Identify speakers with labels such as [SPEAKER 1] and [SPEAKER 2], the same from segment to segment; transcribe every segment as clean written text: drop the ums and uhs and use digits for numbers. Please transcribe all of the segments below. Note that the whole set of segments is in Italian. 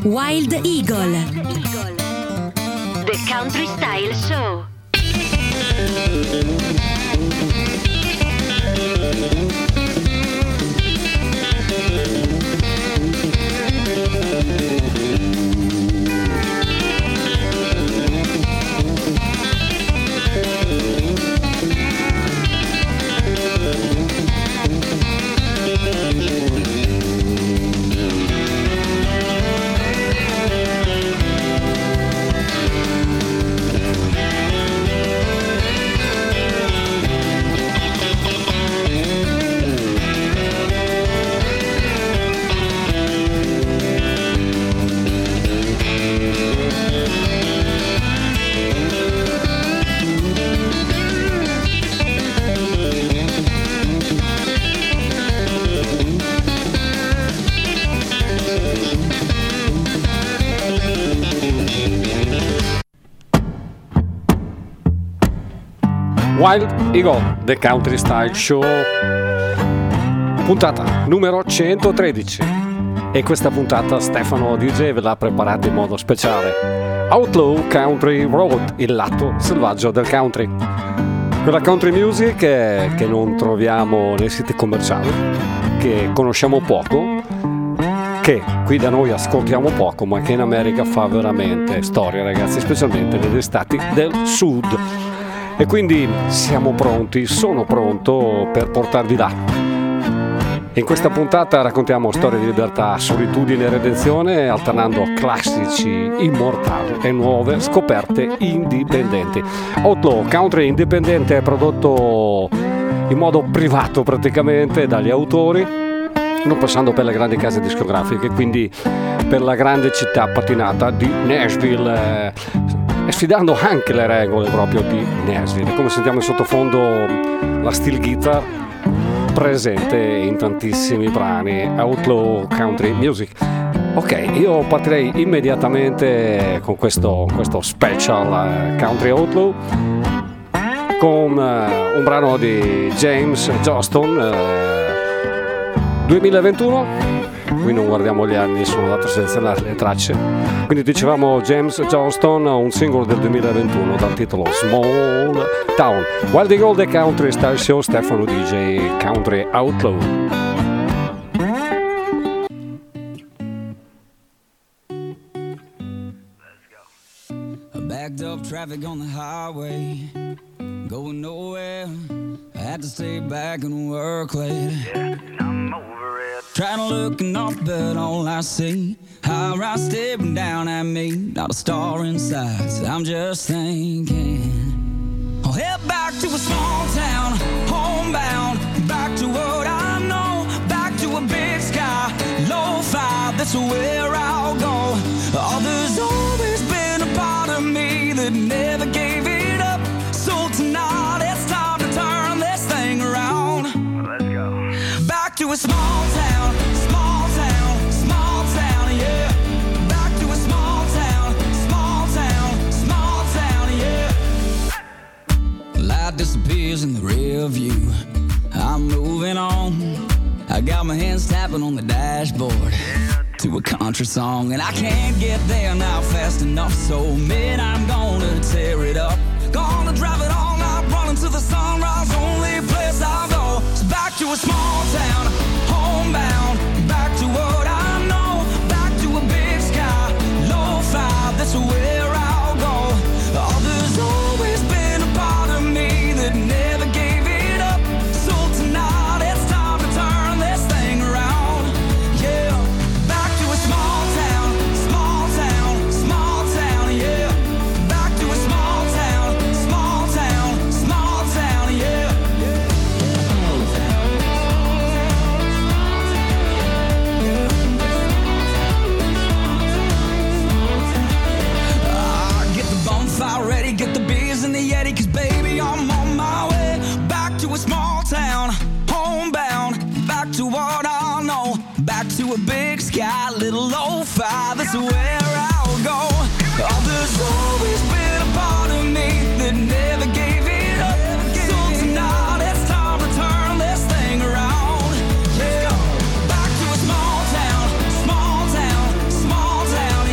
[SPEAKER 1] Wild Eagle. The Country Style Show.
[SPEAKER 2] Wild Eagle, The Country Style Show, puntata numero 113. E questa puntata Stefano DJ ve l'ha preparata in modo speciale. Outlaw Country Road, il lato selvaggio del country. Quella country music che non troviamo nei siti commerciali, che conosciamo poco, che qui da noi ascoltiamo poco, ma che in America fa veramente storia, ragazzi, specialmente negli stati del sud. E quindi siamo pronti, sono pronto per portarvi là. In questa puntata raccontiamo storie di libertà, solitudine e redenzione, alternando classici immortali e nuove scoperte indipendenti. Outlaw Country indipendente è prodotto in modo privato praticamente dagli autori, non passando per le grandi case discografiche, quindi per la grande città patinata di Nashville, e sfidando anche le regole proprio di Nashville. Come sentiamo in sottofondo la steel guitar presente in tantissimi brani Outlaw Country Music. Ok, io partirei immediatamente con questo special Country Outlaw con un brano di James Johnston 2021. Qui non guardiamo gli anni, sono andato a selezionare le tracce. Quindi dicevamo James Johnston, un singolo del 2021 dal titolo Small Town. Wild Eagle, The Country Style Show, Stefano DJ, Country Outlaw.
[SPEAKER 3] Backed up traffic on the highway, going nowhere. I had to stay back and work late.
[SPEAKER 4] Yeah, I'm over it.
[SPEAKER 3] Trying to look enough, but all I see, high rise staring down at me. Not a star in sight, so I'm just thinking I'll head back to a small town, homebound. Back to what I know, back to a big sky, low-fi, that's where I'll go. Oh, there's always been a part of me that never gave it up. So tonight it's time to turn this thing around.
[SPEAKER 4] Let's go.
[SPEAKER 3] Back to a small town, small town, small town, yeah. Back to a small town, small town, small town, yeah. Light disappears in the rear view. I'm moving on. I got my hands tapping on the dashboard to a country song, and I can't get there now fast enough. So man, I'm gonna tear it up. Gonna drive it all night, running to the sunrise. Only place I'll go is back to a small town, homebound. Back to what I know, back to a big sky, low-fi, that's where I'll go. Oh, there's always been a part of me that never gave it up. So tonight it's time to turn this thing around. Yeah, back to a small town, small town, small town, yeah. Back to a small town, small town, small town, yeah. Get the bonfire ready, get the beers in the Yeti, 'cause baby I'm on my way. Back to a small town, homebound. Back to what I know, back to a big sky, little lo-fi, that's where I'll go. Oh, there's always been a part of me that never gave it up. So tonight it's time to turn this thing around. Yeah, back to a small town, small town, small town,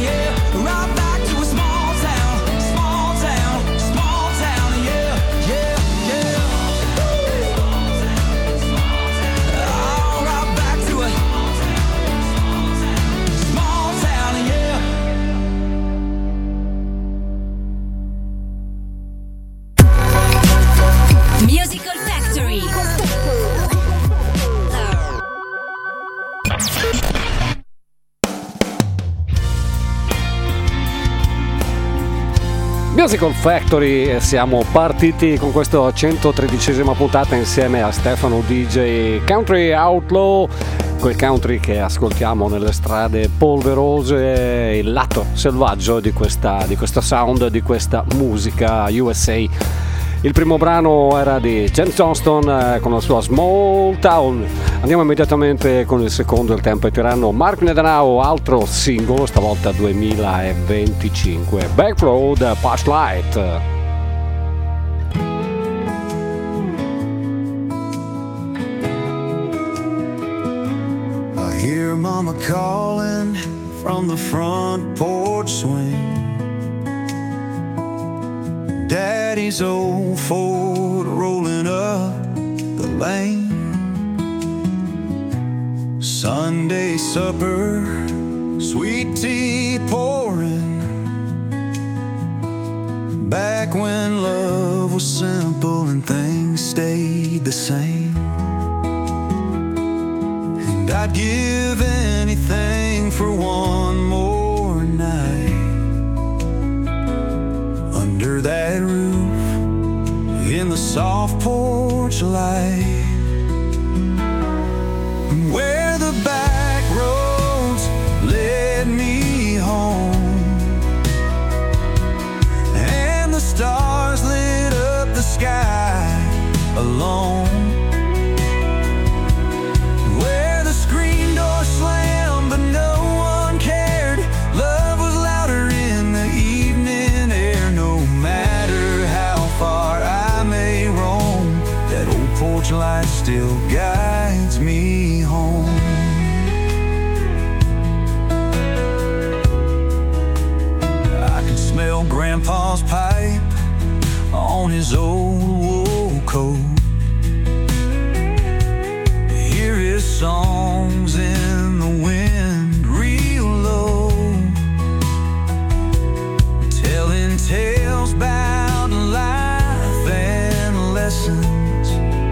[SPEAKER 2] Musical Factory, siamo partiti con questa 113esima puntata insieme a Stefano DJ Country Outlaw, quel country che ascoltiamo nelle strade polverose, il lato selvaggio di questa sound, di questa musica USA. Il primo brano era di James Johnston con la sua Small Town. Andiamo immediatamente con il secondo, il tempo è tiranno. Mark Nedanao, altro singolo, stavolta 2025, Backroad Flashlight.
[SPEAKER 5] I hear mama calling from the front porch swing. Daddy's old Ford rolling up the lane. Sunday supper, sweet tea pouring. Back when love was simple and things stayed the same. And I'd give anything for one more night under that roof, in the soft porch light, where the back roads led me home, and the stars lit up the sky alone, where the screen door slammed but no one cared. Love was louder in the evening air. No matter how far I may roam, that old porch light still guides me home. I can smell Grandpa's pipe on his old wool coat, hear his songs in the wind real low, telling tales about life and lessons,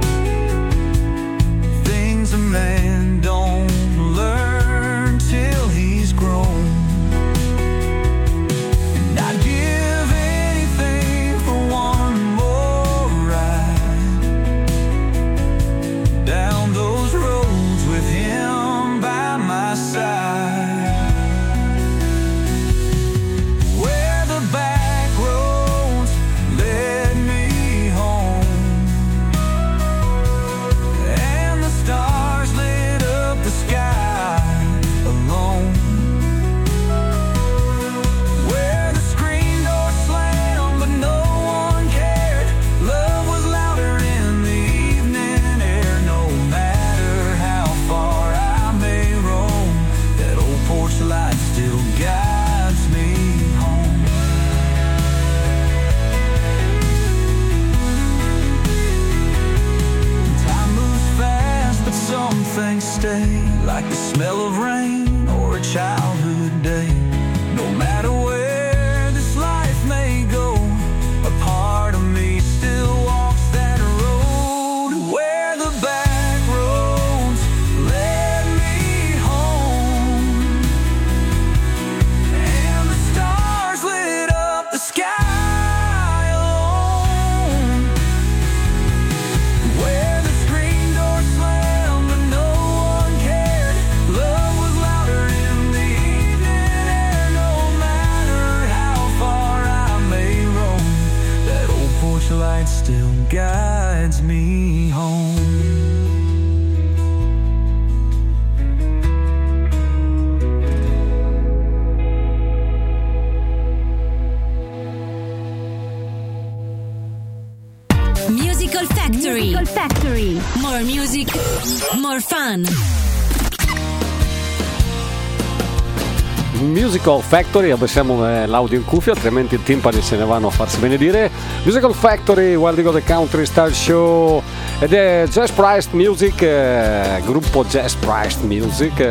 [SPEAKER 5] things a man don't learn till he's grown. And I'd give anything for one more ride down those roads with him by my side, where the back roads led me home, and the stars lit up the sky alone, where the screen door slammed but no one cared. Love was louder in the evening air. No matter how far I may roam, that old porch light still guides me home. Time moves fast, but some things stay, like the smell of rain or a childhood day. No matter where this life may go, a part of me still walks that road, where the back roads led me home, and the stars lit up the sky alone, where the screen door slammed but no one cared. Love was louder in the evening air. No matter how far I may roam, that old porch light still guides me home.
[SPEAKER 1] Musical Factory. More music, more fun.
[SPEAKER 2] Musical Factory, abbassiamo l'audio in cuffia, altrimenti i timpani se ne vanno a farsi benedire. Musical Factory, Wild Eagle The Country Style Show, ed è Jazz Priced Music, gruppo Jazz Priced Music,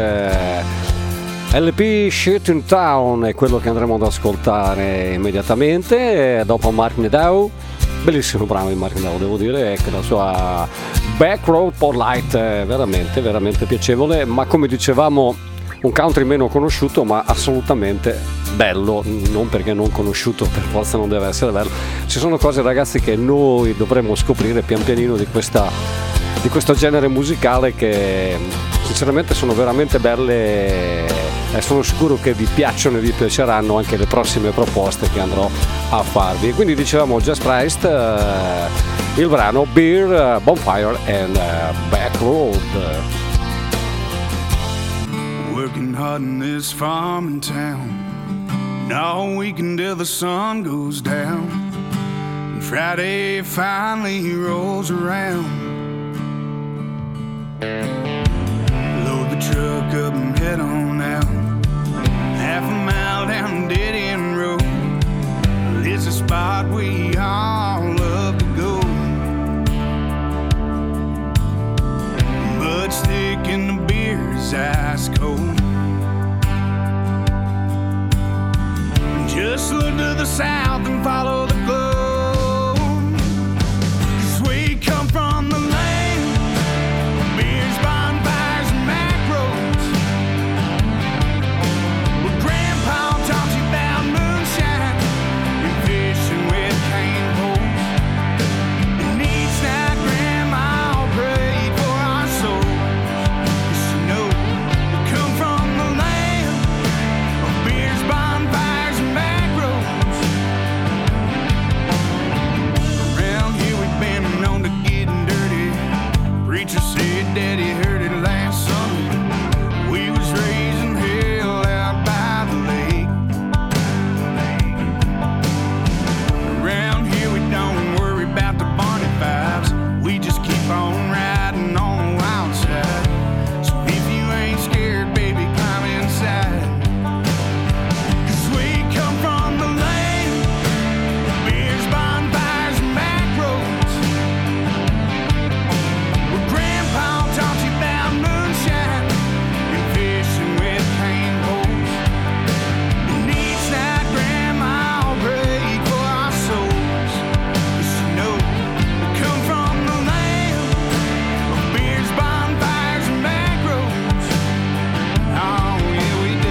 [SPEAKER 2] LP Shit in Town è quello che andremo ad ascoltare immediatamente, dopo Mark Nedanao. Bellissimo brano di Mark Nedanao, devo dire, che la sua Back Road Flashlight è veramente piacevole, ma come dicevamo un country meno conosciuto ma assolutamente bello, non perché non conosciuto per forza non deve essere bello. Ci sono cose, ragazzi, che noi dovremmo scoprire pian pianino di questo genere musicale, che sinceramente sono veramente belle e sono sicuro che vi piacciono e vi piaceranno anche le prossime proposte che andrò a farvi. E quindi dicevamo Just Priest, il brano Beer, Bonfire and Back Road.
[SPEAKER 5] Working hard in this farming town, all weekend till the sun goes down. And Friday finally rolls around. Load the truck up and head on out. Half a mile down dead end road. It's a spot we all love to go. Mud stick and the beer is ice cold. Just look to the south and follow the glow. 'Cause we come from the land of beers, bonfires, and back roads, where Grandpa taught you about moonshine and fishing with cane poles. And each night Grandma prayed for our souls. 'Cause you know we come from the land of beers, bonfires, and back roads. Around here we've been known to getting dirty. Preacher said Daddy heard it last Sunday. We was raising hell out by the lake. Around here we don't worry about the Barney vibes. We just keep on riding on the wild side. So if you ain't scared, baby, climb inside. 'Cause we come from the land of beers, bonfires, and back roads, where Grandpa taught you about moonshine and fishing with cane poles. And each night Grandma prayed for our souls. 'Cause you know we come from the land of beers, bonfires, and back roads. Oh, yeah, we do.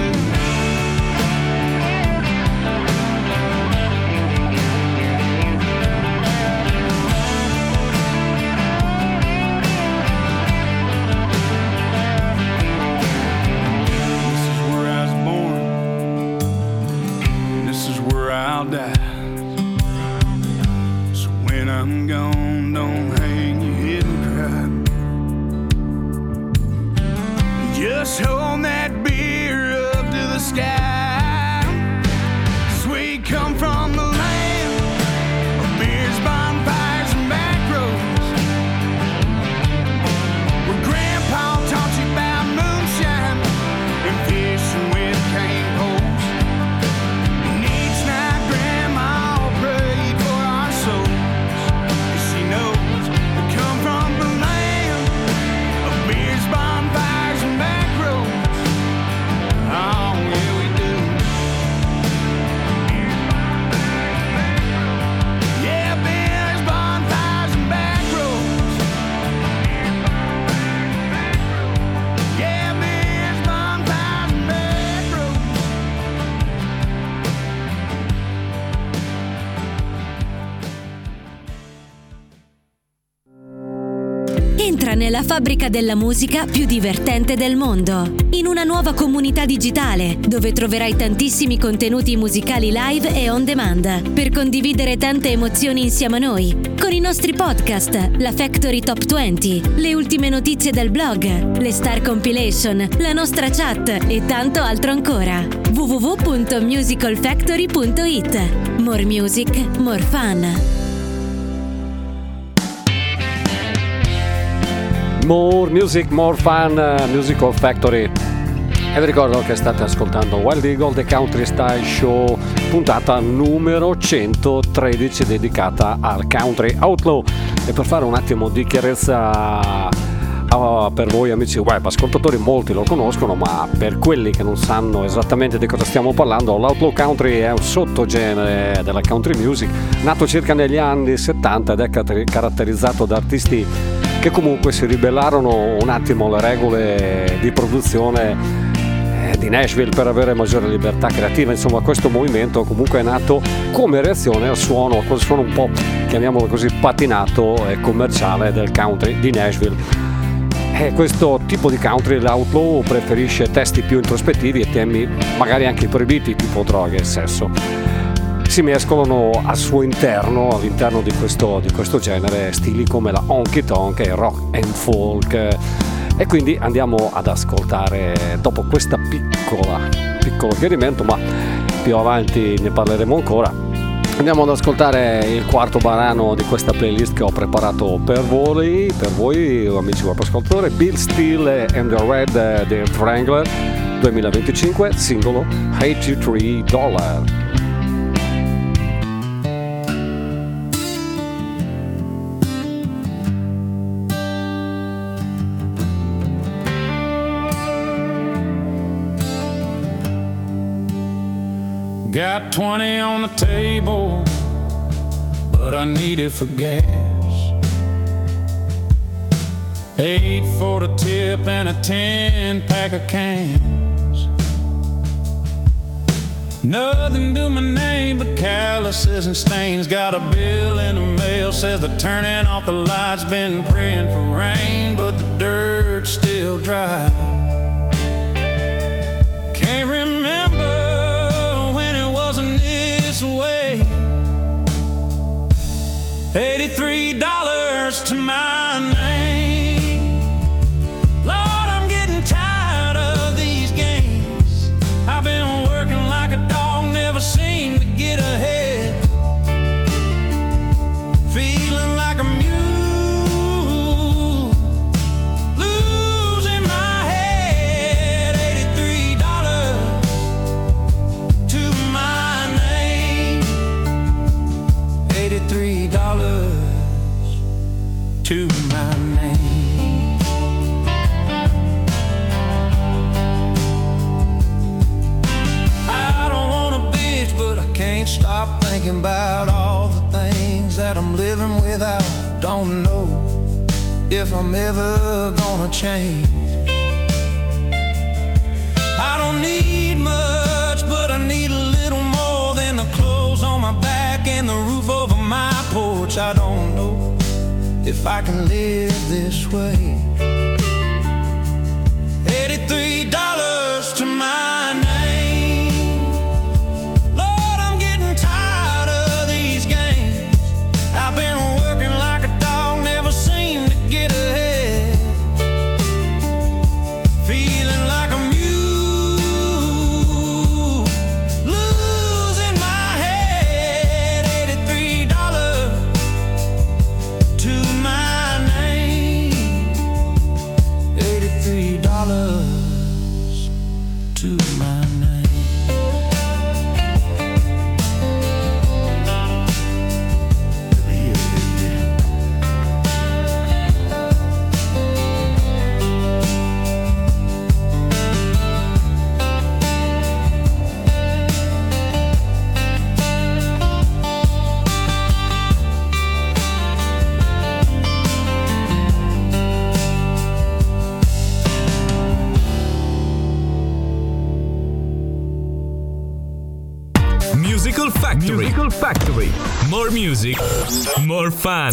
[SPEAKER 5] This is where I was born. This is where I'll die. So when I'm gone, don't hang your head and cry. Just hold that beer up to the sky. 'Cause we come from the land of beers, bonfires, and back roads, where Grandpa taught you about moonshine and fishing with cane poles. And each night Grandma prayed for our souls. 'Cause she knows we come from the land of beers, bonfires, and back roads. Oh, yeah, we do. Yeah, beers, bonfires, and back roads. Yeah, beers, bonfires, and back roads.
[SPEAKER 1] Entra nella fabbrica della musica più divertente del mondo, in una nuova comunità digitale dove troverai tantissimi contenuti musicali live e on demand per condividere tante emozioni insieme a noi, con i nostri podcast, la Factory Top 20, le ultime notizie del blog, le Star Compilation, la nostra chat e tanto altro ancora. www.musicalfactory.it. More music, more fun.
[SPEAKER 2] More music, more fun, Musical Factory. E vi ricordo che state ascoltando Wild Eagle The Country Style Show, puntata numero 113 dedicata al Country Outlaw. E per fare un attimo di chiarezza per voi amici web ascoltatori, molti lo conoscono, ma per quelli che non sanno esattamente di cosa stiamo parlando, l'Outlaw Country è un sottogenere della country music nato circa negli anni 70 ed è caratterizzato da artisti che comunque si ribellarono un attimo alle regole di produzione di Nashville per avere maggiore libertà creativa. Insomma, questo movimento comunque è nato come reazione al suono un po', chiamiamolo così, patinato e commerciale del country di Nashville. E questo tipo di country, l'Outlaw, preferisce testi più introspettivi e temi magari anche proibiti, tipo droghe e sesso. Si mescolano al suo interno, all'interno di questo genere, stili come la honky tonk e rock and folk. E quindi andiamo ad ascoltare, dopo questo piccolo chiarimento, ma più avanti ne parleremo ancora, andiamo ad ascoltare il quarto brano di questa playlist che ho preparato per voi amici web ascoltatori, Bill Steele and the Red The Wrangler 2025, singolo $83.
[SPEAKER 5] Got 20 on the table, but I need it for gas. 8 for the tip and a 10-pack of cans. Nothing to my name but calluses and stains. Got a bill in the mail, says they're turning off the lights. Been praying for rain, but the dirt's still dry. Can't remember this way. $83 to my name. Lord, I'm getting tired of these games. I've been working like a dog, never seem to get ahead. Feeling like a mule, losing my head. $83 to my name. $83 to my name. I don't wanna bitch, but I can't stop thinking about all the things that I'm living without. Don't know if I'm ever gonna change. I don't need much, but I need a little more than the clothes on my back and the roof over my porch. I don't know if I can live this way. $83 to my name. Lord, I'm getting tired of these games. I've been working like a dog, never seem to get ahead. Feeling like a mule, losing my head. $83 to my name. $83 to my name.
[SPEAKER 6] Musical Factory. More music, more fun.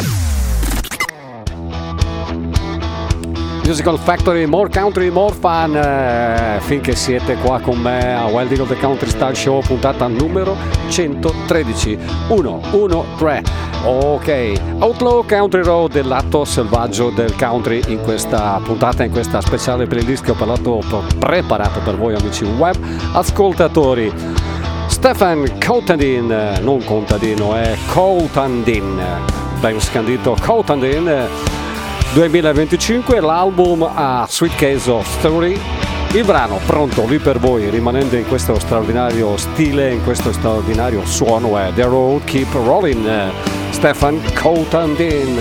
[SPEAKER 2] Musical Factory, more country, more fun. Finché siete qua con me a Wild Eagle The Country Style Show, puntata numero 113. 113. Ok, Outlaw Country Road, del lato selvaggio del country, in questa puntata, in questa speciale playlist che ho preparato per voi amici web ascoltatori. Stefan Coutandin, non contadino, è Coutandin, ben scandito Coutandin, 2025, l'album a Sweet Case of Story. Il brano pronto lì per voi, rimanendo in questo straordinario stile, in questo straordinario suono, è The Road Keep Rolling, Stefan Coutandin.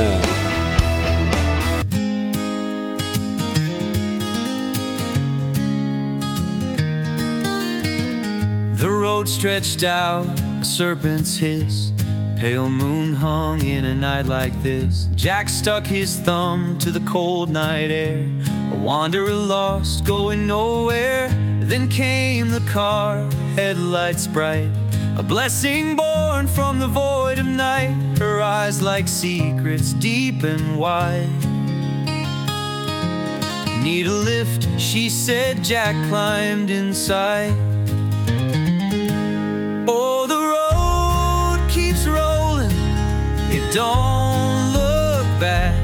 [SPEAKER 7] The road stretched out, a serpent's hiss. Pale moon hung in a night like this. Jack stuck his thumb to the cold night air. A wanderer lost, going nowhere. Then came the car, headlights bright, a blessing born from the void of night. Her eyes like secrets deep and wide. Need a lift, she said. Jack climbed inside. Oh, the road keeps rolling, it don't look bad.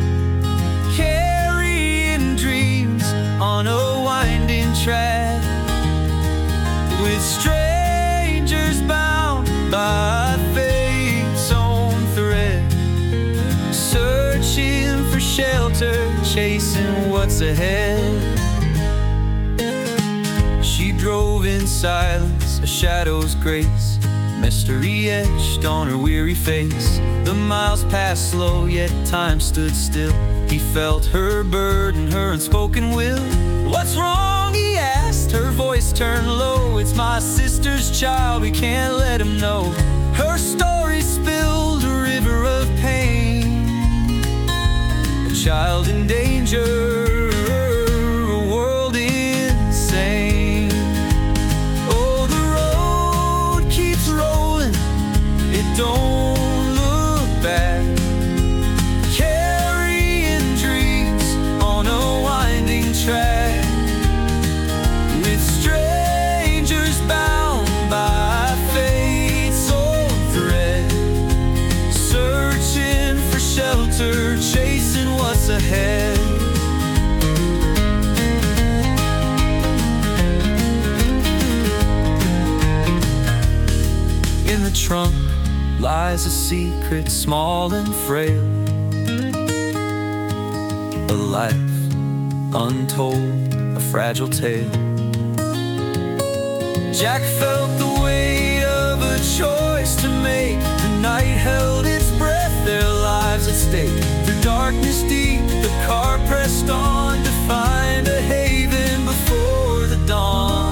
[SPEAKER 7] Carrying dreams on a winding track, with strangers bound by fate's own thread, searching for shelter, chasing what's ahead. She drove in silence, a shadow's grace, mystery etched on her weary face. The miles passed slow, yet time stood still. He felt her burden, her unspoken will. What's wrong, he asked, her voice turned low. It's my sister's child, we can't let him know. Her story spilled a river of pain. A child in danger, a world insane. Oh, the road keeps rolling, it don't look bad. Carrying dreams on a winding track, with strangers bound by fate's own thread, searching for shelter, chasing what's ahead. In the trunk lies a secret, small and frail, a life untold, a fragile tale. Jack felt the weight of a choice to make. The night held its breath, their lives at stake. Through darkness deep, the car pressed on to find a haven before the dawn.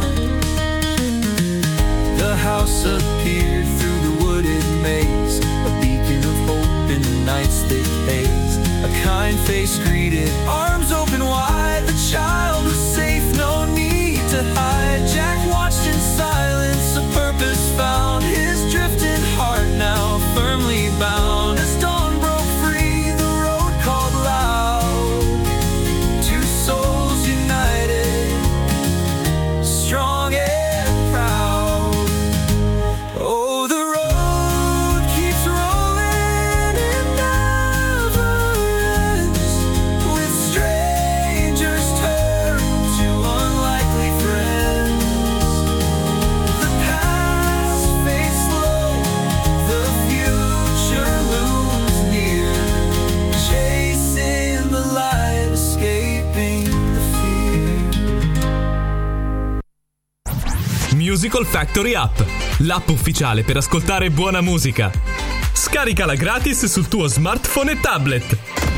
[SPEAKER 7] The house appeared through the wooded maze, a beacon of hope in the night's thick haze. A kind face greeted, arms open wide. The child was safe, no need to hide. Jack watched in silence, a purpose found. His drifting heart now firmly bound. As dawn broke free, the road called loud. Two souls united, strong and proud. Oh, the road keeps rolling, it never ends. With strangers turn to unlikely friends. The past fades slow, the future looms near. Chasing the light, escaping the fear.
[SPEAKER 6] Musical Factory App, l'app ufficiale per ascoltare buona musica. Scaricala gratis sul tuo smartphone e tablet.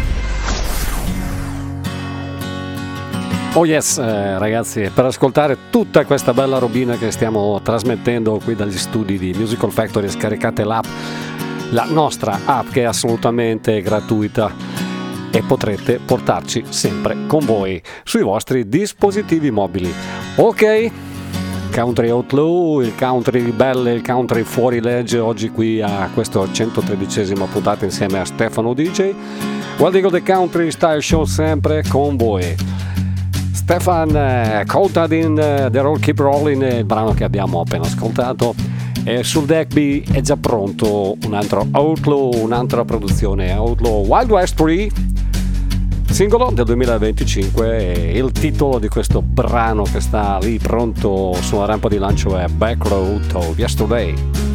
[SPEAKER 2] Oh yes, ragazzi, per ascoltare tutta questa bella robina che stiamo trasmettendo qui dagli studi di Musical Factory, scaricate l'app, la nostra app che è assolutamente gratuita e potrete portarci sempre con voi sui vostri dispositivi mobili. Ok, Country Outlaw, il country ribelle, il country fuori legge, oggi qui a questo 113esima puntata insieme a Stefano DJ. Wild Eagle The Country Style Show sempre con voi. Stefan Contadin, The Roll Keep Rolling, il brano che abbiamo appena ascoltato, e sul deck B è già pronto un altro Outlaw, un'altra produzione, Outlaw Wild West 3, singolo del 2025, e il titolo di questo brano che sta lì pronto sulla rampa di lancio è Back Road to Yesterday.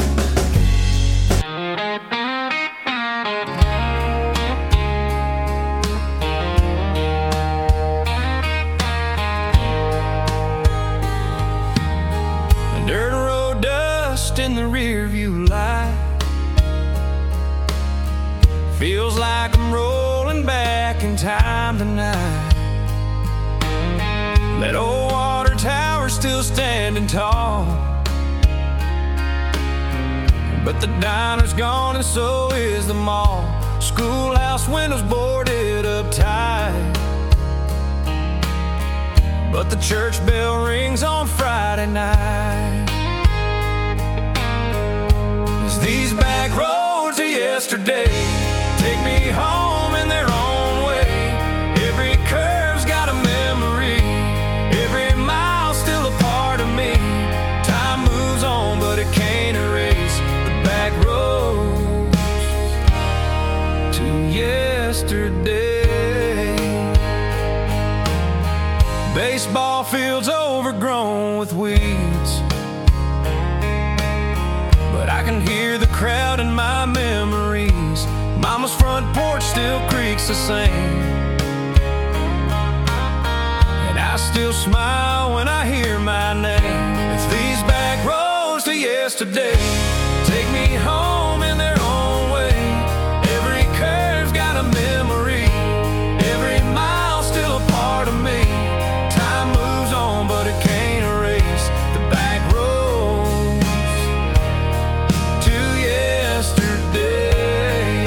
[SPEAKER 7] Dirt road dust in the rear view light, feels like I'm rolling back in time tonight. That old water tower still standing tall, but the diner's gone and so is the mall. Schoolhouse windows boarded up tight,
[SPEAKER 5] but the church bell rings on Friday night. As these back roads of yesterday take me home in their own way, every curve's got a memory, every mile's still a part of me. Time moves on, but it can't erase the back roads to yesterday. Baseball fields overgrown with weeds, but I can hear the crowd in my memories. Mama's front porch still creaks the same, and I still smile when I hear my name. If these back roads to yesterday take me home in their own way, every curve's got a memory, every mile's still a part of me. Time moves on, but it can't erase the back roads to yesterday.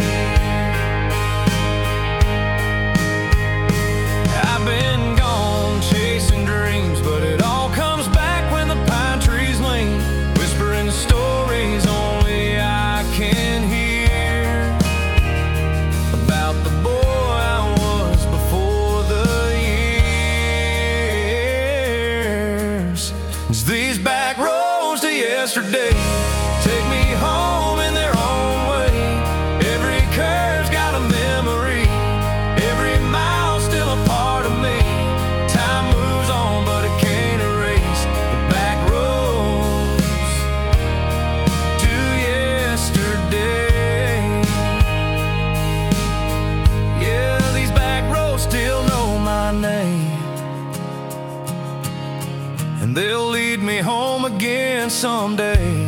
[SPEAKER 5] I've been gone chasing dreams, but it all comes back when the pine trees lean, whispering stories only I can hear about the boy I was before the years. As these back roads to yesterday take me home in their own way, every curve's got a memory, every mile's still a part of me. Time moves on, but it can't erase the back roads to yesterday. Yeah, these back roads still know my name, and they'll lead me home again someday.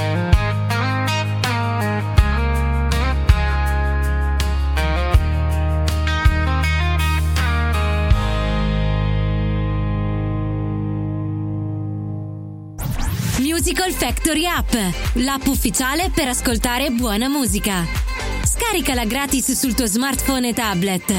[SPEAKER 1] Musical Factory App, l'app ufficiale per ascoltare buona musica. Scaricala gratis sul tuo smartphone e tablet.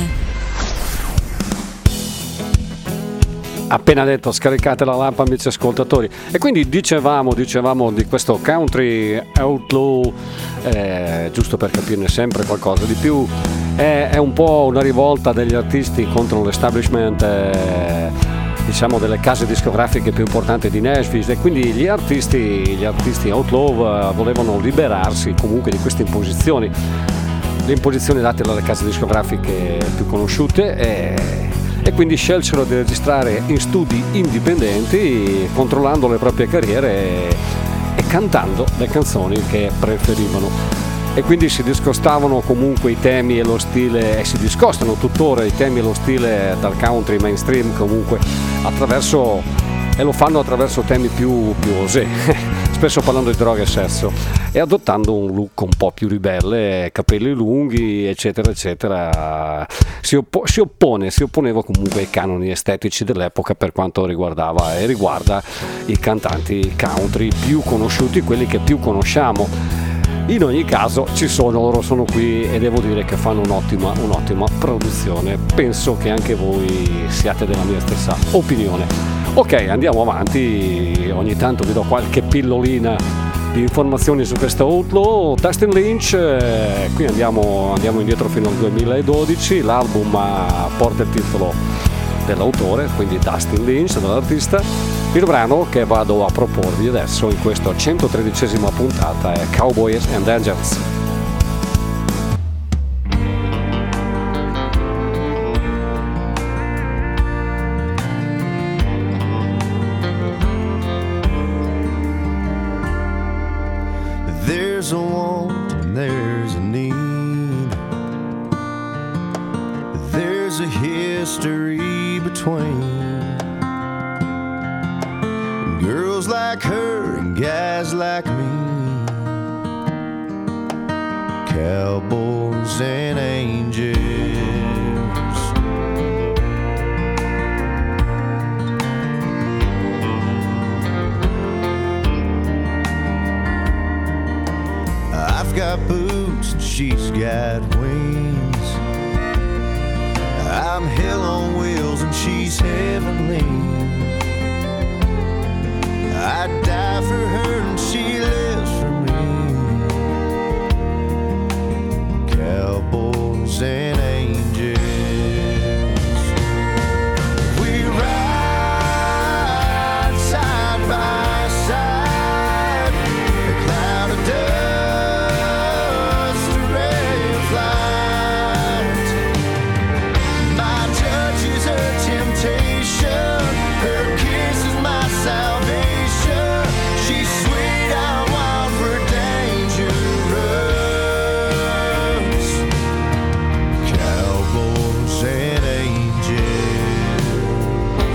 [SPEAKER 2] Appena detto, scaricate la lampa, amici ascoltatori. E quindi dicevamo di questo country outlaw, giusto per capirne sempre qualcosa di più, è un po' una rivolta degli artisti contro l'establishment, diciamo delle case discografiche più importanti di Nashville, e quindi gli artisti outlaw volevano liberarsi comunque di queste imposizioni, le imposizioni date dalle case discografiche più conosciute, e quindi scelsero di registrare in studi indipendenti, controllando le proprie carriere e cantando le canzoni che preferivano. E quindi si discostavano comunque i temi e lo stile, e si discostano tuttora i temi e lo stile dal country mainstream, comunque e lo fanno attraverso temi più osé, spesso parlando di droga e sesso, e adottando un look un po' più ribelle, capelli lunghi, eccetera eccetera. Si opponeva comunque ai canoni estetici dell'epoca per quanto riguardava e riguarda i cantanti country più conosciuti, quelli che più conosciamo. In ogni caso loro sono qui, e devo dire che fanno un'ottima produzione. Penso che anche voi siate della mia stessa opinione. Ok, andiamo avanti. Ogni tanto vi do qualche pillolina di informazioni su questo outlaw. Dustin Lynch, qui andiamo indietro fino al 2012. L'album porta il titolo dell'autore, quindi Dustin Lynch, dell'artista. Il brano che vado a proporvi adesso in questa 113esima puntata è Cowboys and Angels.
[SPEAKER 8] There's a want and there's a need. There's a history between girls like her and guys like me, cowboys and angels. I've got boots and she's got wings. I'm hell on wheels and she's heavenly. I'd die for her and she lives for me. Cowboys and angels, we ride side by side. A cloud of dust, a ray of light. My touch is her temptation, her kiss is my salvation. She's sweet, I'm wild for dangerous. Cowboys and angels.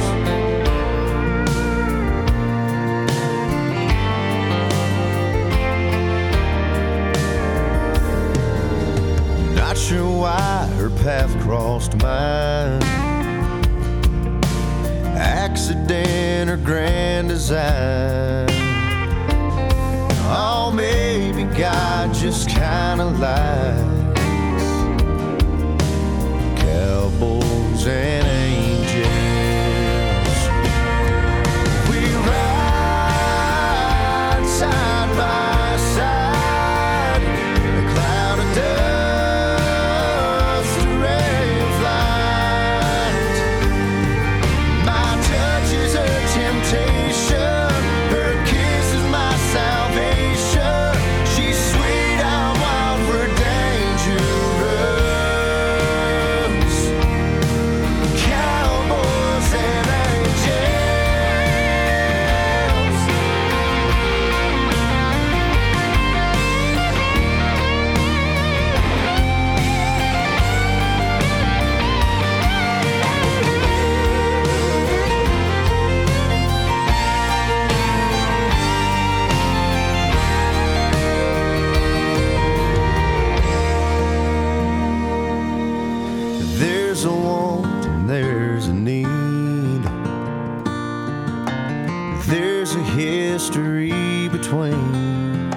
[SPEAKER 8] Not sure why her path crossed mine. Accident or grand design. Oh, maybe God just kinda lied. Cowboys and angels, we ride side by side. A cloud of dust, a ray of light. My touch is her temptation, her kiss is my salvation. She's sweet, I'm wild for dangerous. Cowboys and angels. There's a want and there's a need. There's a history between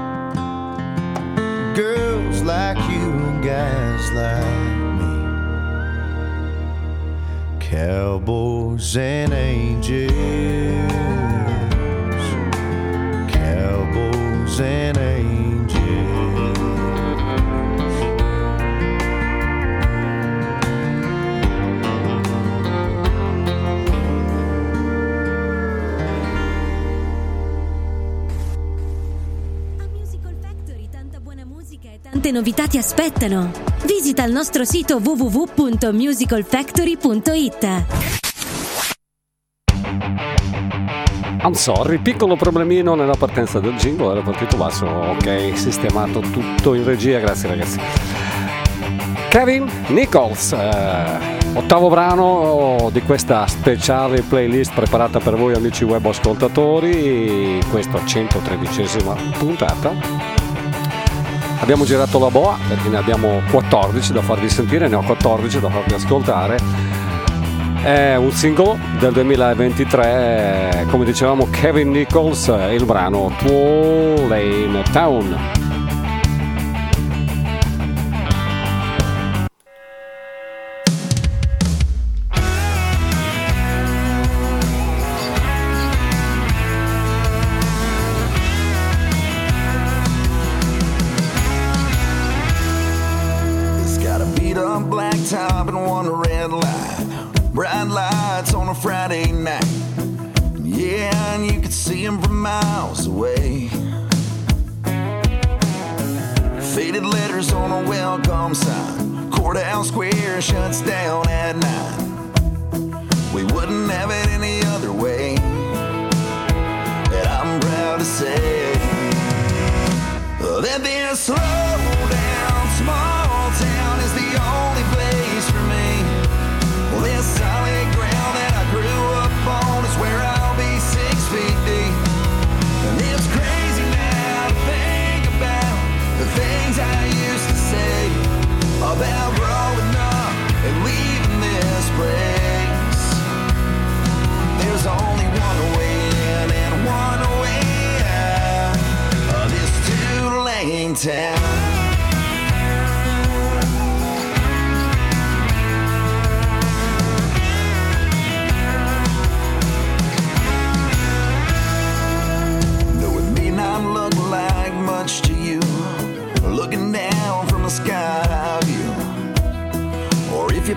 [SPEAKER 8] girls like you and guys like me. Cowboys and angels. Cowboys and angels.
[SPEAKER 1] A Musical Factory tanta buona musica e tante novità ti aspettano. Visita il nostro sito www.musicalfactory.it.
[SPEAKER 2] I'm sorry, piccolo problemino nella partenza del jingle, era partito basso, ok, sistemato tutto in regia, grazie ragazzi. Kevin Nichols, ottavo brano di questa speciale playlist preparata per voi amici web ascoltatori, questa 113esima puntata. Abbiamo girato la boa perché ne abbiamo 14 da farvi sentire, ne ho 14 da farvi ascoltare. È un singolo del 2023, come dicevamo Kevin Nichols, il brano Tulane Town.
[SPEAKER 5] It's got a beat up black top and one red light. Bright lights on a Friday night. Yeah, and you could see them from miles away. Faded letters on a welcome sign. Courthouse Square shuts down at 9. We wouldn't have it any other way. And I'm proud to say that this slow down small town is the only place for me. Well, this solid ground that I grew up on is where I'll be 6 feet deep. And it's crazy now to think about the things I used to say about growing up and leaving this place. There's only one way in and one way out of this Tulane town.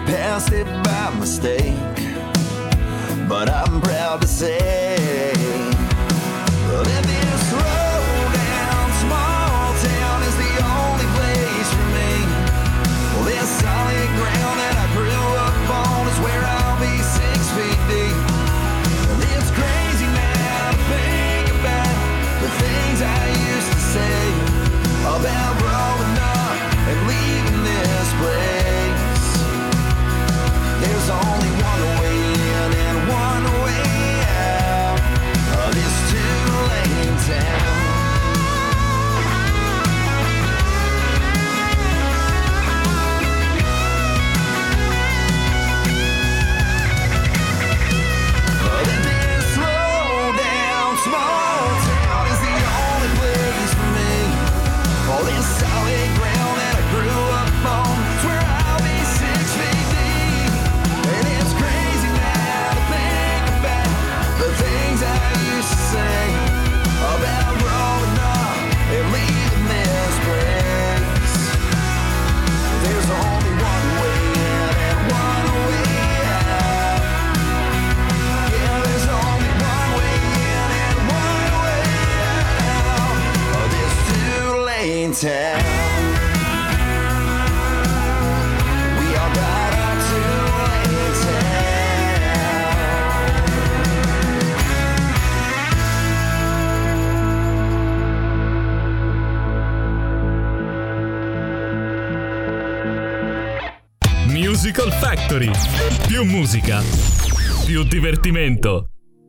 [SPEAKER 8] passed it by mistake. But I'm proud to say that this road down small town is the only place for me. Well, this solid ground that I grew up on is where I'll be 6 feet deep. And it's crazy now to think about the things I used to say about growing up and leaving this place. There's only one way in and one way out of this two-lane town. Town. We are right up to Lane
[SPEAKER 6] Town. Musical Factory. Più musica, più divertimento.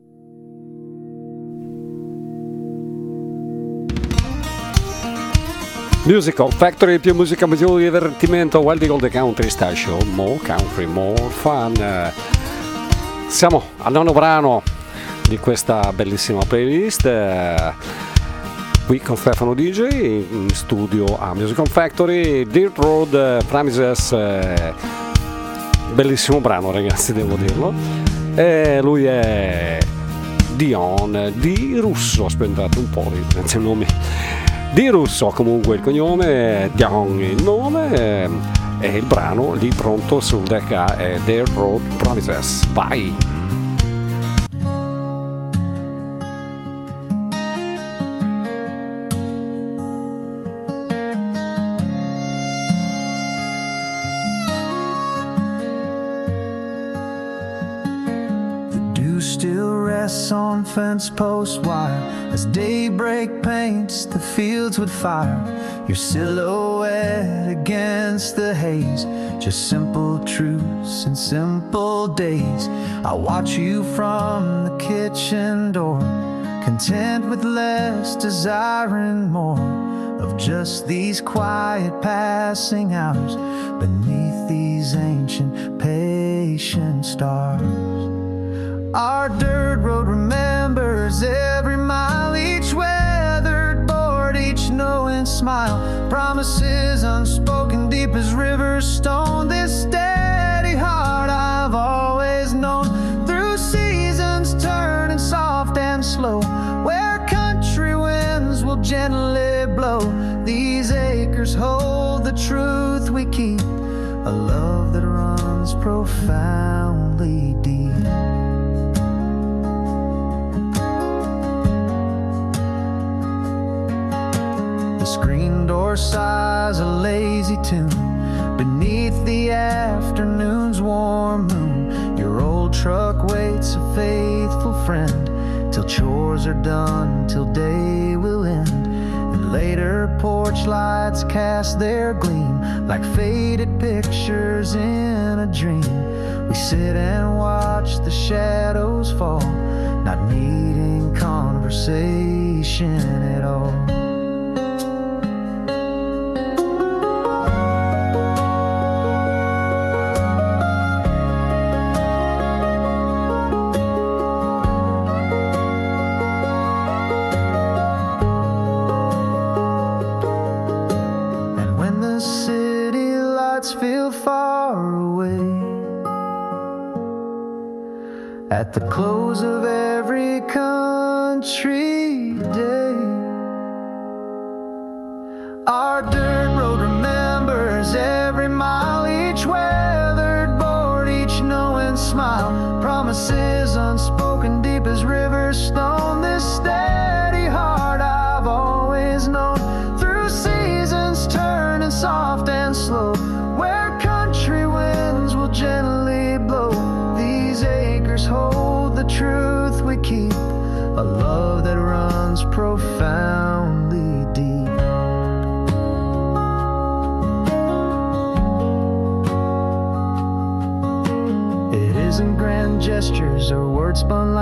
[SPEAKER 2] Musical Factory, più musica, più divertimento. Wild Eagle The Country Station, more country, more fun. Siamo al 9° brano di questa bellissima playlist, qui con Stefano DJ in studio a Musical Factory. Dirt Road Promises, bellissimo brano ragazzi, devo dirlo. E lui è Dion Di Russo, aspettate un po', il nome Di Russo, comunque il cognome, Dion il nome, e il brano lì pronto sul deck A è Dirt Road Promises. Vai!
[SPEAKER 5] On fence post wire as daybreak paints the fields with fire, your silhouette against the haze, just simple truths and simple days. I watch you from the kitchen door, content with less, desiring more of just these quiet passing hours beneath these ancient patient stars. Our dirt road remembers every mile, each weathered board, each knowing smile. Promises unspoken, deep as rivers stone. This steady heart I've always known. Through seasons turning soft and slow, where country winds will gently blow. These acres hold the truth we keep, a love that runs profoundly deep. The screen door sighs a lazy tune beneath the afternoon's warm moon. Your old truck waits a faithful friend till chores are done, till day will end. And later porch lights cast their gleam like faded pictures in a dream. We sit and watch the shadows fall, not needing conversation at all. At the close of every country day, our dirt road remembers every mile, each weathered board.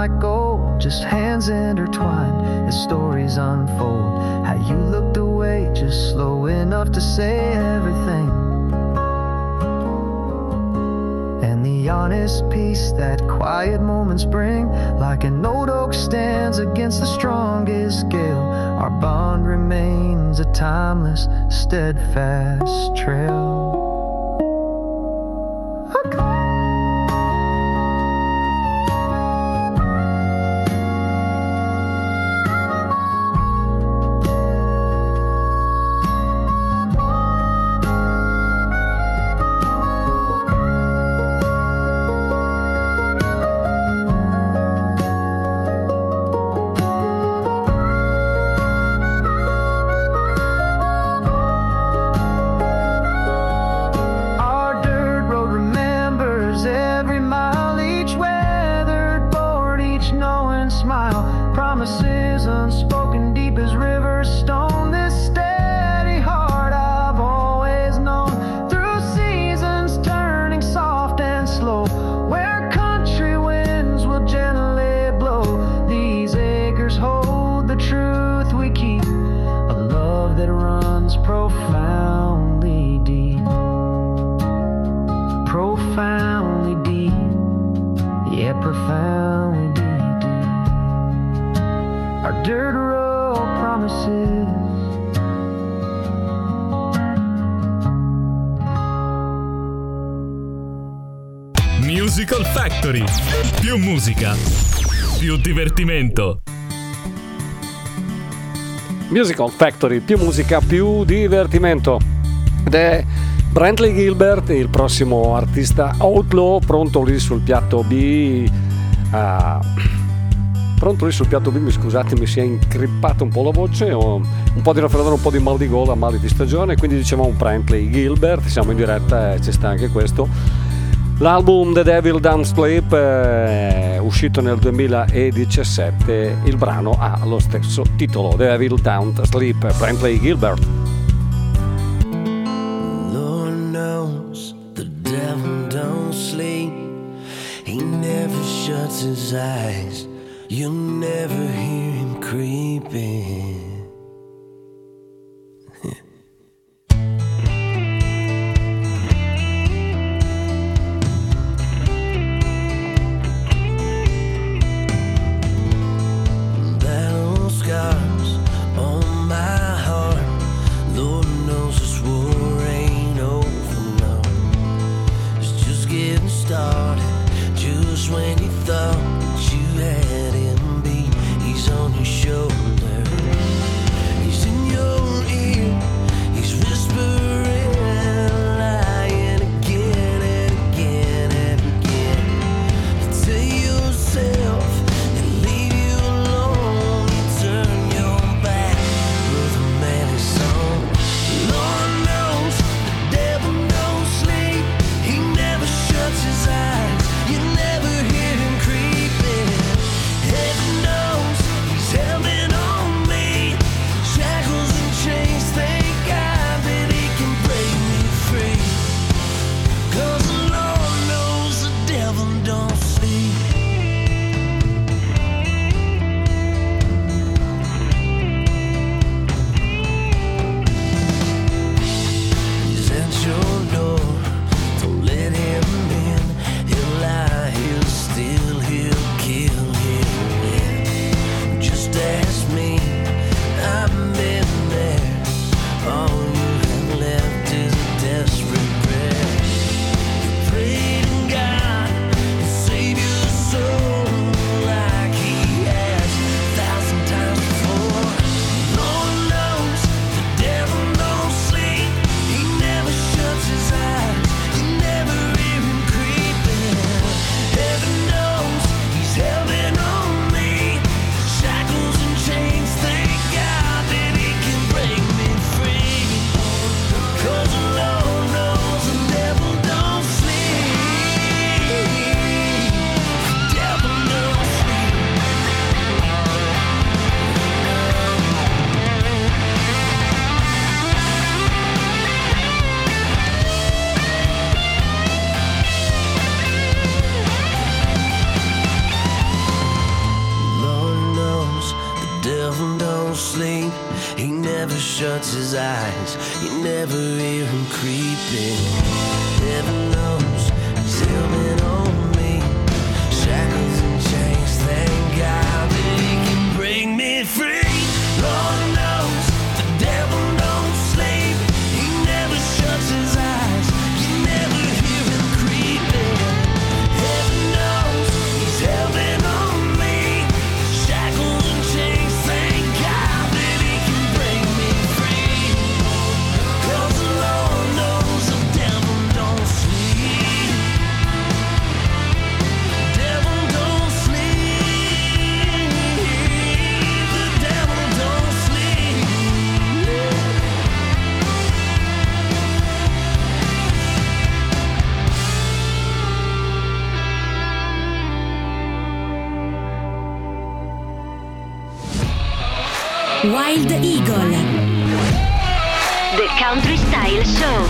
[SPEAKER 9] like gold, just hands intertwined as stories unfold. How you looked away just slow enough to say everything, and the honest peace that quiet moments bring, like an old oak stands against the strongest gale. Our bond remains a timeless, steadfast trail.
[SPEAKER 6] Musical Factory. Più musica, più divertimento.
[SPEAKER 2] Musical Factory, più musica, più divertimento. Ed è Brantley Gilbert, il prossimo artista Outlaw, pronto lì sul piatto B. Pronto lì sul piatto B, scusate, mi si è incrippata un po' la voce, ho un po' di raffreddore, un po' di mal di gola, mali di stagione, quindi dicevamo Brantley Gilbert, siamo in diretta e ci sta anche questo. L'album The Devil Don't Sleep è uscito nel 2017, il brano ha lo stesso titolo, The Devil Don't Sleep, Brantley Gilbert.
[SPEAKER 10] Lord knows the devil don't sleep, he never shuts his eyes, you'll never hear him creeping.
[SPEAKER 3] When you thought you had him beat, he's on your shoulder.
[SPEAKER 10] sleep, he never shuts his eyes, you never hear him creeping. Heaven knows he's helping on me, shackles and chains, thank God that he can bring me free. Lord knows the devil don't sleep, he never shuts his eyes, you never hear him creeping. Heaven knows he's helping on me, shackles and chains, thank God that he can bring me free. 'Cause the Lord knows the devil don't sleep, devil don't sleep, the devil don't sleep.
[SPEAKER 1] Wild Eagle, The Country Style Show.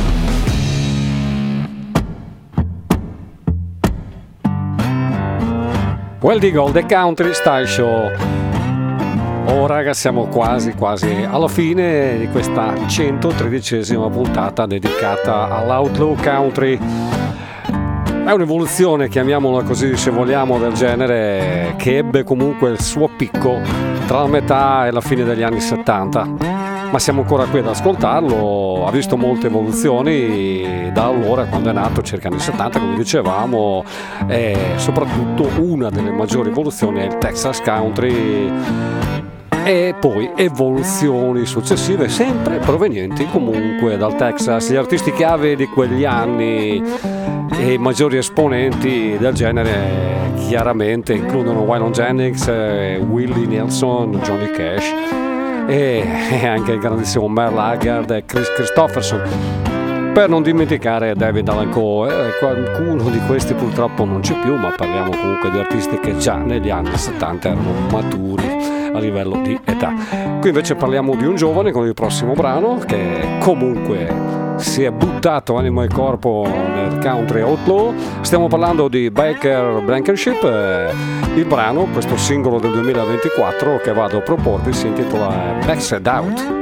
[SPEAKER 2] Wild Eagle, The Country Style Show. Oh raga, siamo quasi alla fine di questa 113esima puntata dedicata all'Outlaw Country. È un'evoluzione, chiamiamola così se vogliamo, del genere che ebbe comunque il suo picco tra la metà e la fine degli anni 70. Ma siamo ancora qui ad ascoltarlo, ha visto molte evoluzioni da allora, quando è nato, circa anni 70, come dicevamo, e soprattutto una delle maggiori evoluzioni è il Texas Country, e poi evoluzioni successive sempre provenienti comunque dal Texas. Gli artisti chiave di quegli anni e i maggiori esponenti del genere chiaramente includono Waylon Jennings, Willie Nelson, Johnny Cash e anche il grandissimo Merle Haggard e Chris Christopherson, per non dimenticare David Allan Coe. Qualcuno di questi purtroppo non c'è più, ma parliamo comunque di artisti che già negli anni 70 erano maturi a livello di età. Qui invece parliamo di un giovane con il prossimo brano che comunque si è buttato anima e corpo nel country outlaw. Stiamo parlando di Baker Blankenship. Il brano, questo singolo del 2024 che vado a proporvi, si intitola Backside Out.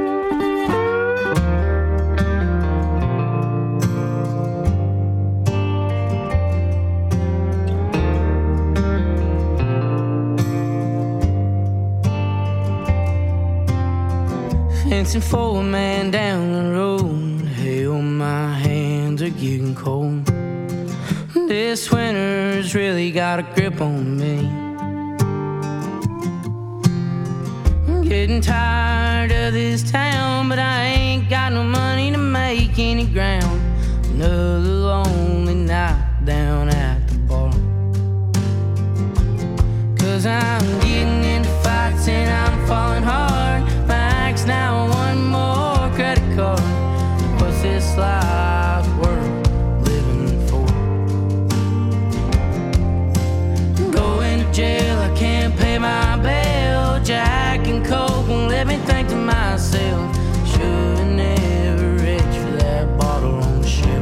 [SPEAKER 11] Fencing for a man down the road. Hell, my hands are getting cold. This winter's really got a grip on me. I'm getting tired of this town, but I ain't got no money to make any ground. Another lonely night down at the bar. 'Cause I'm getting into fights and I'm falling hard. Max now one more credit card. What's this life worth living for? Going to jail, I can't pay my bail. Jack and Coke won't let me think to myself, should never reach for that bottle on the shelf.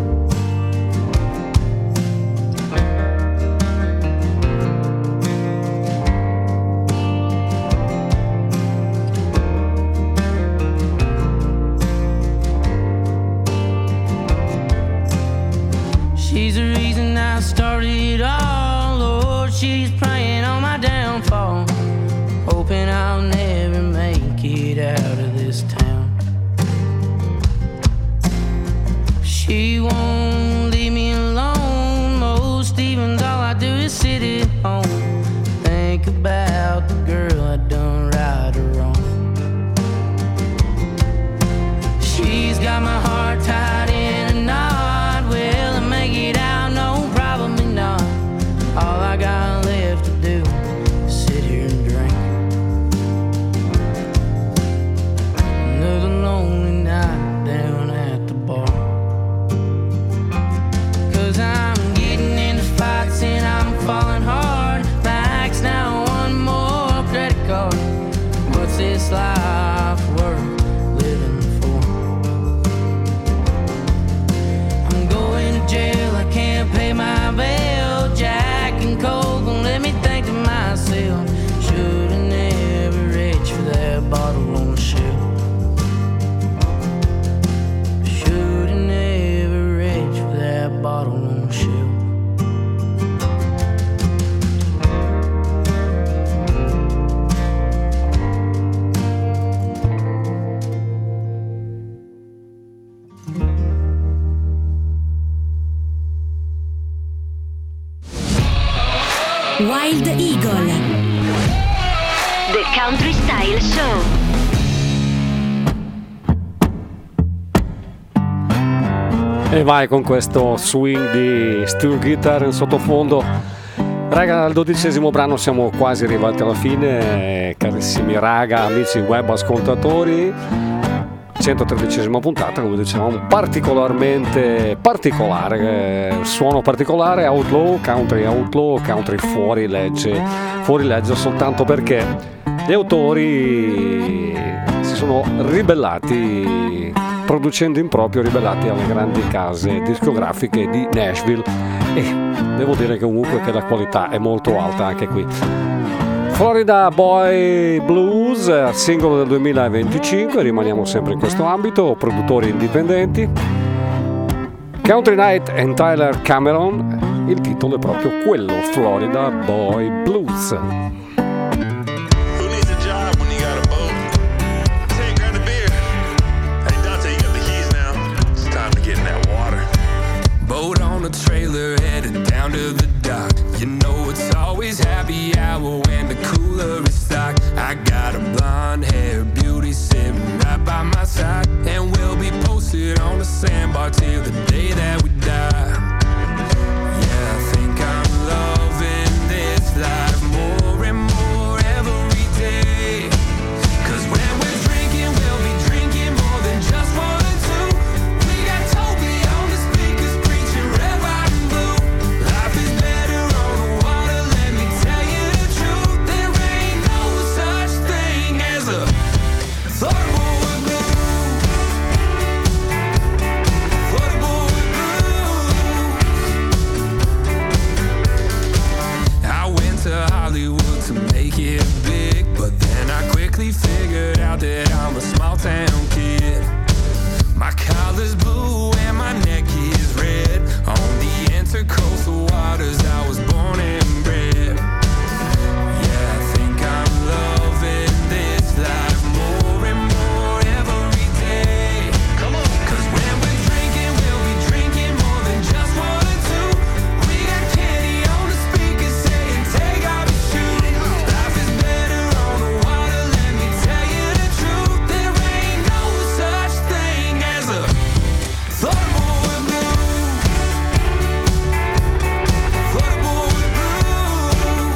[SPEAKER 11] She's the reason I started it all, Lord, she's praying on my downfall, hoping I'll never make it out of this town. She won't leave me alone, most evenings all I do is sit at home, think about the girl I done right or wrong. She's got my heart tied in a knot, will I make it out? No, probably not. All I got left to do is sit here and drink. Another lonely night down at the bar.
[SPEAKER 1] Wild Eagle, The Country Style Show.
[SPEAKER 2] E vai con questo swing di steel guitar in sottofondo. Raga, al 12° brano siamo quasi arrivati alla fine, carissimi raga, amici web ascoltatori. 113ª puntata, come dicevamo, particolarmente particolare, suono particolare, outlaw, country fuori legge soltanto perché gli autori si sono ribellati, producendo in proprio, ribellati alle grandi case discografiche di Nashville, e devo dire comunque che la qualità è molto alta anche qui. Florida Boy Blues, singolo del 2025, rimaniamo sempre in questo ambito, produttori indipendenti. Country Night and Tyler Cameron, il titolo è proprio quello, Florida Boy Blues.
[SPEAKER 12] Boat on a trailer headed down to the dock. You know it's always happy hour when the cooler is stocked. I got a blonde hair beauty sitting right by my side, and we'll be posted on the sandbar till the day that we die. Yeah, I think I'm loving this life more and more every day. 'Cause when we're drinking, we'll be drinking more than just one or two. We got Toby on the speakers preaching red, white and blue. Life is better on the water, let me tell you the truth. There ain't no such thing as a Florida boy blue. Florida boy blue. I went to Hollywood to make it big, but then I quickly figured out that I'm a small town kid. My collar's blue and my neck is red. On the intercoastal waters I was born and bred. Yeah, I think I'm loving this life more and more every day. Come on. 'Cause when we're drinking, we'll be drinking more than just one or two. We got candy on the speakers saying take off your shoes. Life is better on the water, let me tell you the truth. There ain't no such thing as a Florida boy blue. Florida boy blue.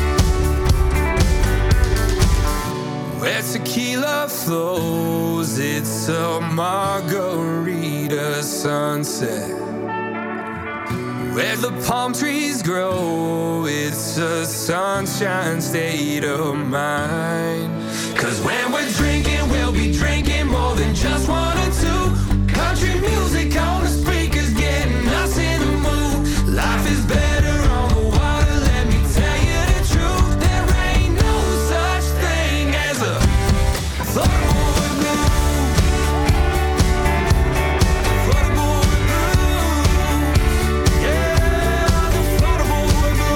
[SPEAKER 12] Where tequila flows, it's a margarita sunset. Where the palm trees grow, it's a sunshine state of mind. 'Cause when we're drinking, we'll be drinking more than just one or two. Country music on the speakers, getting us in the mood. Life is better on the water, let me tell you the truth. There ain't no such thing as a Florida boy blue. Florida boy blue. Yeah, the Florida boy blue.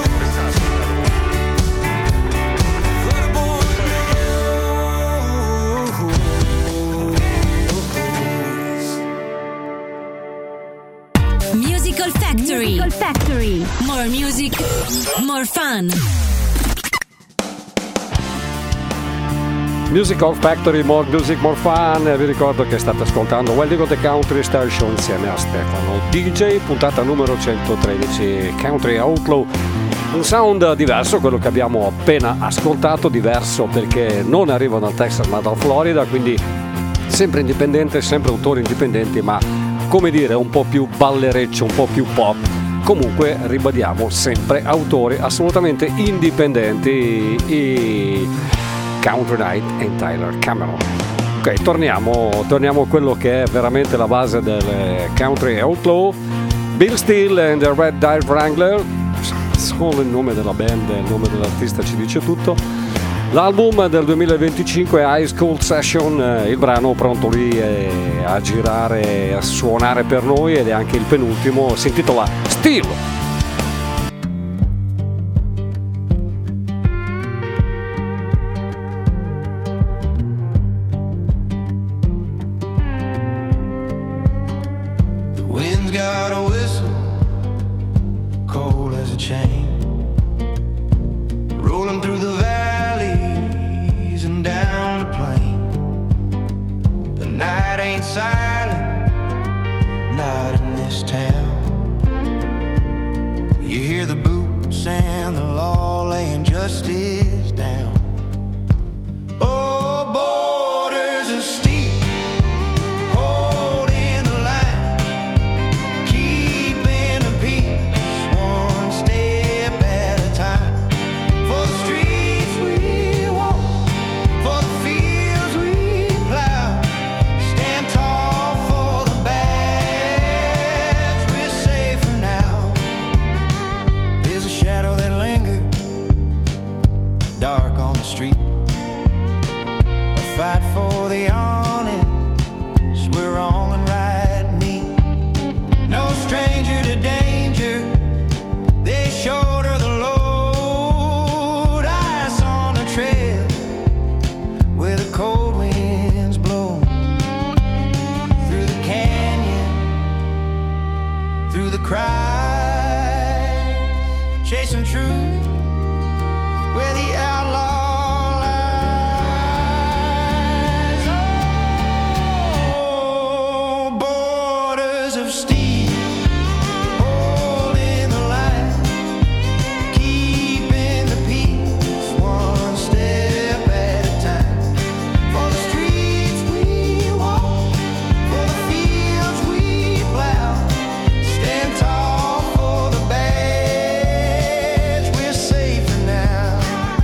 [SPEAKER 12] Florida boy blue.
[SPEAKER 1] Musical Factory. More music, more fun.
[SPEAKER 2] Musical Factory, more music, more fun. Vi ricordo che state ascoltando Wild Eagle The Country Style Show insieme a Stefano DJ, puntata numero 113, Country Outlaw. Un sound diverso, quello che abbiamo appena ascoltato, diverso perché non arriva dal Texas ma dal Florida, quindi sempre indipendente, sempre autori indipendenti, ma come dire un po' più ballereccio, un po' più pop. Comunque ribadiamo, sempre autori assolutamente indipendenti, i Country Night and Tyler Cameron. Ok, torniamo a quello che è veramente la base del Country Outlaw. Bill Steele and the Red Dive Wrangler, solo il nome della band, il nome dell'artista ci dice tutto. L'album del 2025 è High School Session, il brano pronto lì a girare, a suonare per noi, ed è anche il penultimo, si intitola Steele.
[SPEAKER 10] Got a whistle, cold as a chain.
[SPEAKER 13] night ain't silent, not in this town. You hear the boots and the law laying justice down. Oh, borders of steel, holding the line, keeping the peace, one step at a time. For the streets we walk, for the fields we plow, stand tall for the badge, we're safer now. There's a shadow that lingers, dark on the street. Fight for the honest, we're wrong and right meet. No stranger to danger, they shoulder the load. Ice on the trail where the cold winds blow. Through the canyon, through the cry, chasing truth where the outlaw of steel, holding the line, keeping the peace, one step at a time. For the streets we walk, for the fields we plow, stand tall for the badge, we're safer now.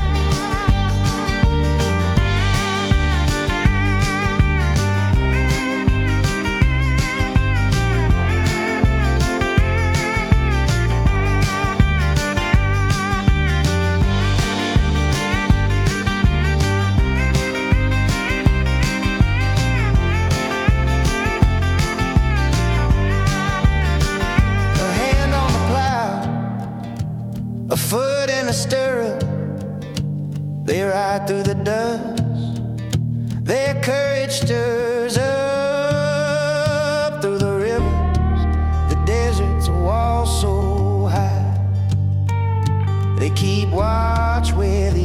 [SPEAKER 13] A foot in a stirrup, they ride through the dust. Their courage stirs up through the rivers, the deserts, a wall so high. They keep watch where the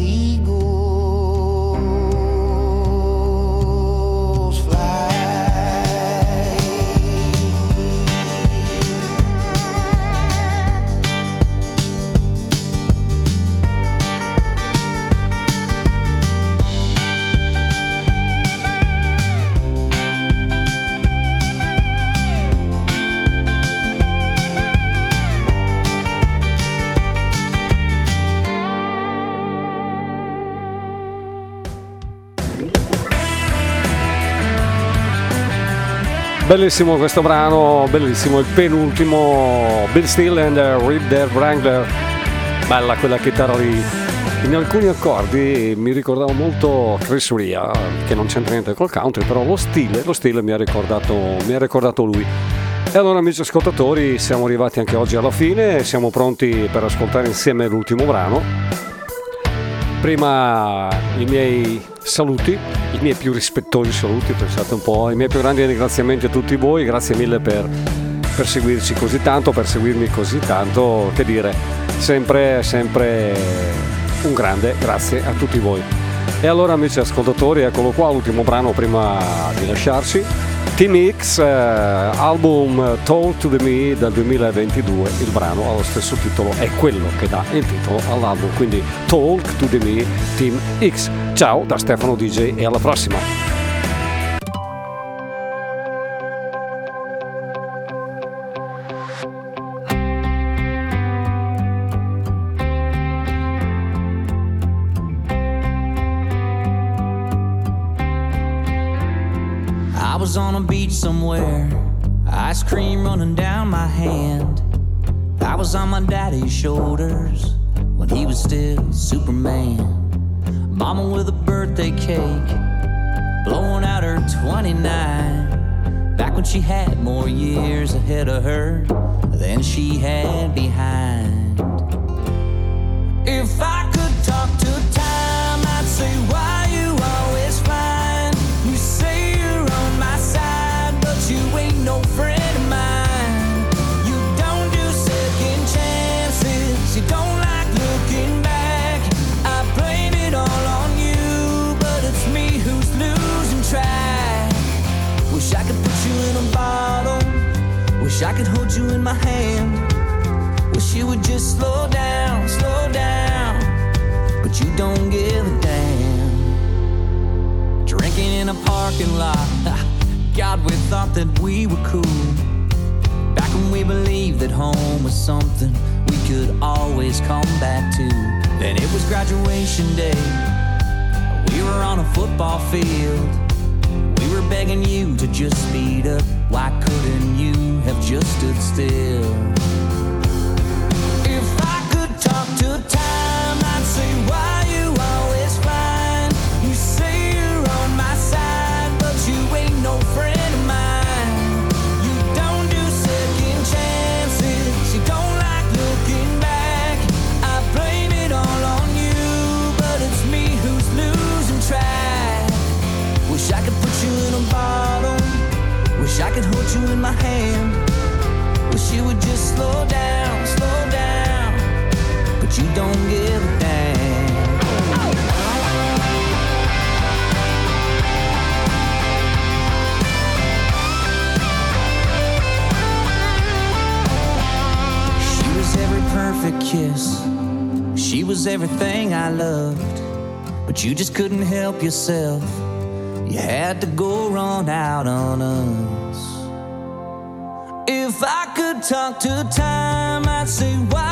[SPEAKER 13] eagles fly.
[SPEAKER 2] Bellissimo questo brano, bellissimo, il penultimo, Bill Steele and Rip Dead Wrangler. Bella quella chitarra lì. In alcuni accordi mi ricordava molto Chris Rea, che non c'entra niente col country, però lo stile mi ha ricordato lui. E allora, amici ascoltatori, siamo arrivati anche oggi alla fine, siamo pronti per ascoltare insieme l'ultimo brano. Prima i miei saluti, i miei più rispettosi saluti, pensate un po', i miei più grandi ringraziamenti a tutti voi, grazie mille per seguirci così tanto, per seguirmi così tanto, che dire, sempre un grande grazie a tutti voi. E allora, amici ascoltatori, eccolo qua, l'ultimo brano prima di lasciarci, Team X, album Talk to Me del 2022, il brano ha lo stesso titolo, è quello che dà il titolo all'album, quindi Talk to Me, Team X. Ciao da Stefano DJ e alla prossima!
[SPEAKER 3] I was on a beach somewhere, ice cream running down my hand. I was on my daddy's shoulders when he was still Superman. Mama with a birthday cake, blowing out her 29. Back when she had more years ahead of her than she had behind. If I could talk to time, I'd say, why you always find? You say you're on my side, but you ain't no friend of mine. You don't do second chances, you don't like looking back. I blame it all on you, but it's me who's losing track. Wish Wish I could put you in a bottle. Wish I could hold you in my hand. Wish you would just slow down, but you don't give a damn. Drinking in a parking lot, God, we thought that we were cool. Back when we believed that home was something we could always come back to. Then it was graduation day. We were on a football field. We were begging you to just speed up. Why couldn't you have just stood still? If I could talk to time, I'd say, why you always fine? You say you're on my side, but you ain't no friend of mine. You don't do second chances. You don't like looking back. I blame it all on you, but it's me who's losing track. Wish I could put you in a bottle. Wish I could hold you in my hand. Wish you would just slow down, but you don't give a damn. She was every perfect kiss. She was everything I loved. But you just couldn't help yourself. You had to go run out on us. If I could talk to time, I'd say, why